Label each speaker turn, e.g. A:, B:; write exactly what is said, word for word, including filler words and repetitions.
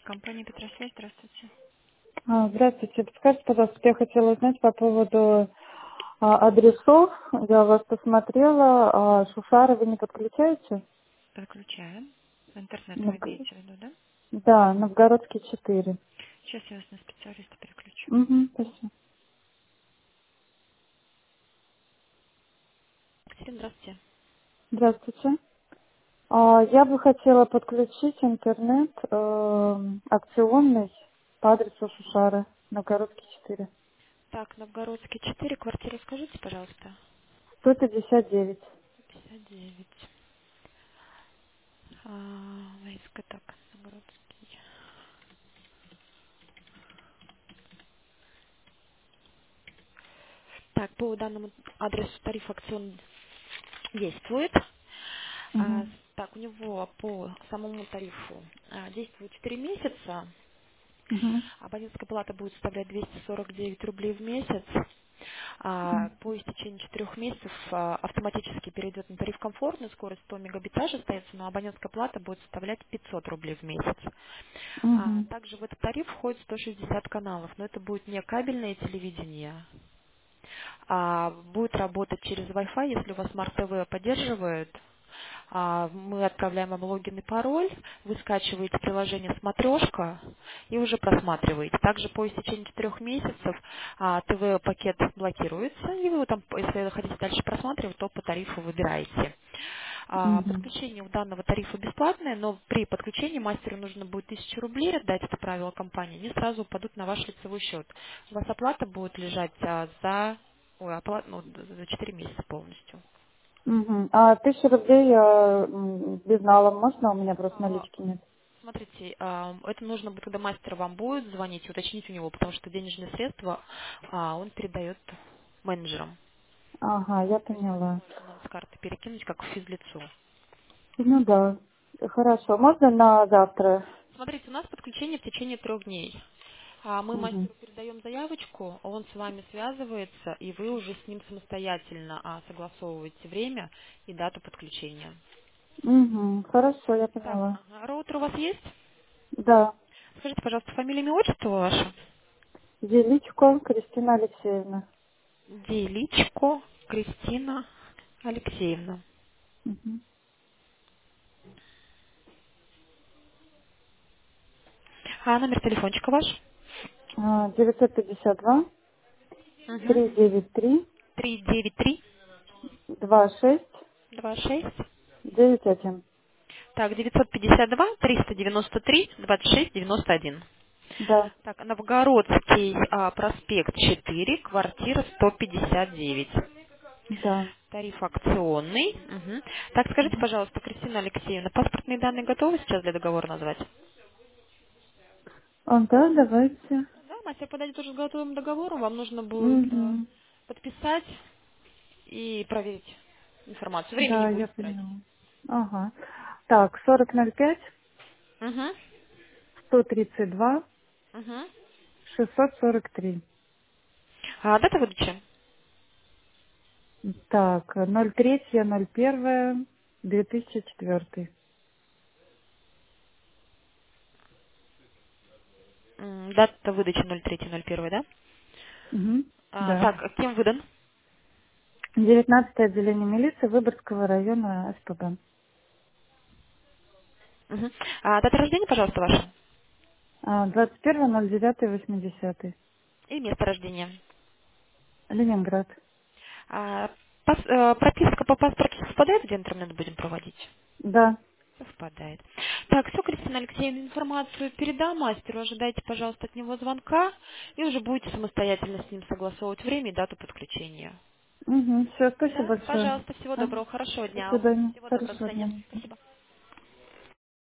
A: Компания Петросвязь, здравствуйте.
B: А, Здравствуйте. Подскажите, пожалуйста, я хотела узнать по поводу а, адресов. Я у вас посмотрела. А Шушары вы не подключаете?
A: Подключаем. Интернет вы
B: Новго-
A: имеете в виду, да?
B: Да, Новгородский четыре.
A: Сейчас я вас на специалиста переключу.
B: Угу, спасибо.
A: Екатерина, здравствуйте.
B: Здравствуйте. А, Я бы хотела подключить интернет э, акционный по адресу Шушары, Новгородский четыре.
A: Так, Новгородский четыре, квартира, скажите, пожалуйста.
B: сто пятьдесят девять.
A: пятьдесят девять. А, Войска, так, Новгородский. Так, по данному адресу тариф акцион действует. А,
B: Угу.
A: так, у него по самому тарифу а, действует четыре месяца.
B: Угу.
A: Абонентская плата будет составлять двести сорок девять рублей в месяц. А, По истечении четырех месяцев а, автоматически перейдет на тариф комфортный, скорость сто мегабитаж остается, но абонентская плата будет составлять пятьсот рублей в месяц. А,
B: Угу.
A: Также в этот тариф входит сто шестьдесят каналов, но это будет не кабельное телевидение, а будет работать через Wi-Fi, если у вас Smart ти ви поддерживает. А, Мы отправляем вам логин и пароль, вы скачиваете приложение «Смотрешка» и уже просматриваете. Также по истечении четырех месяцев а, ТВ-пакет блокируется, и вы его там, если хотите дальше просматривать, то по тарифу выбираете. А,
B: Угу.
A: Подключение у данного тарифа бесплатное, но при подключении мастеру нужно будет тысячу рублей отдать, это правило компании, они сразу упадут на ваш лицевой счет. У вас оплата будет лежать а, за, ой, оплата, ну, за четыре месяца полностью.
B: Угу. А тысячу рублей э, м, безналом можно? У меня просто
A: А,
B: налички нет.
A: Смотрите, а, это нужно будет, когда мастер вам будет звонить, уточнить у него, потому что денежные средства а, он передает менеджерам.
B: Ага, я
A: То есть
B: поняла.
A: это надо с карты перекинуть, как физлицу.
B: Ну да. Хорошо. Можно на завтра?
A: Смотрите, у нас подключение в течение трех дней. А Мы
B: Угу.
A: мастеру передаем заявочку, он с вами связывается, и вы уже с ним самостоятельно а, согласовываете время и дату подключения.
B: Угу. Хорошо, я
A: Так,
B: поняла.
A: ага, роутер у вас есть?
B: Да.
A: Скажите, пожалуйста, фамилия, имя, отчество ваше?
B: Величко Кристина Алексеевна.
A: Деличко Кристина Алексеевна.
B: Угу.
A: А номер телефончика ваш?
B: А, девятьсот пятьдесят два
A: Угу.
B: триста девяносто три
A: три девять три
B: два шесть
A: два шесть.
B: девять один.
A: Так, девятьсот пятьдесят два триста девяносто три двадцать шесть девяносто один.
B: Да.
A: Так, Новгородский а, проспект четыре, квартира сто пятьдесят девять.
B: Да.
A: Тариф акционный. Мгм. Так, скажите,
B: Угу.
A: пожалуйста, Кристина Алексеевна, паспортные данные готовы сейчас для договора назвать?
B: А, да, давайте.
A: Да, мастер подойдет уже с готовым договором. Вам нужно будет э,
B: Угу.
A: подписать и проверить информацию. Времени не
B: Да, я
A: будете тратить.
B: поняла. Ага. Так, сорок ноль пять
A: Угу.
B: сто тридцать два
A: Угу.
B: шестьсот сорок три.
A: А дата выдачи?
B: Так, ноль три ноль один две тысячи четыре.
A: М, Дата выдачи ноль три ноль один, да?
B: Угу.
A: А,
B: Да.
A: так, а кем выдан?
B: Девятнадцатое отделение милиции Выборгского района СПБ.
A: Угу. А, дата рождения, пожалуйста, ваша.
B: А, двадцать первое ноль девятое восьмидесятое.
A: И место рождения.
B: Ленинград.
A: А, пас- э, прописка по паспорту совпадает, где интернет будем проводить?
B: Да.
A: Совпадает. Так, все, Кристина Алексеевна, информацию передам мастеру. Ожидайте, пожалуйста, от него звонка. И уже будете самостоятельно с ним согласовывать время и дату подключения.
B: Угу. Все, спасибо
A: Да,
B: большое.
A: пожалуйста, всего
B: Ага.
A: доброго, хорошего
B: До
A: дня вам.
B: свидания.
A: Всего доброго, до
B: Хорошего
A: свидания.
B: дня.
A: Спасибо.